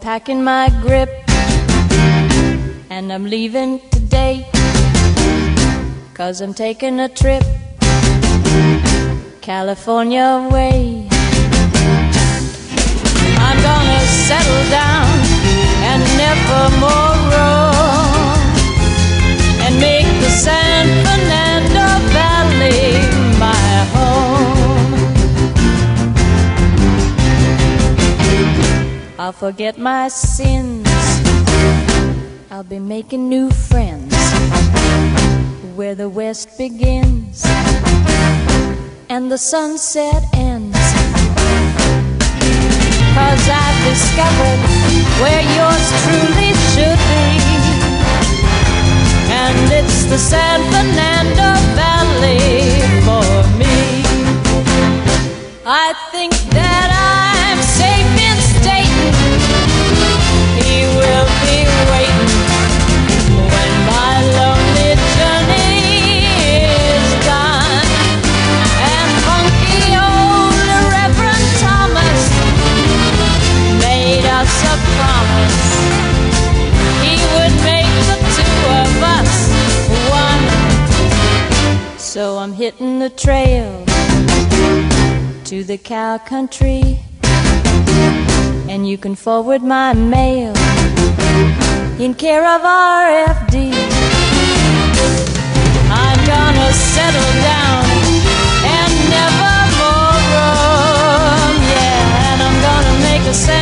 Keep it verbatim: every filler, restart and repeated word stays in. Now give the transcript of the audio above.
packing my grip, and I'm leaving today, 'cause I'm taking a trip California way. I'm gonna settle down and never more roam, and make the San Fernando Valley my home. I'll forget my sins, I'll be making new friends where the west begins and the sunset ends. 'Cause I've discovered where yours truly should be, and it's the San Fernando Valley for me. I think that I'm safe in stating he will be waiting when my lonely journey is done. And funky old Reverend Thomas made us a promise he would make the two of us one. So I'm hitting the trail to the cow country, and you can forward my mail in care of R F D. I'm gonna settle down and never more roam, yeah, and I'm gonna make a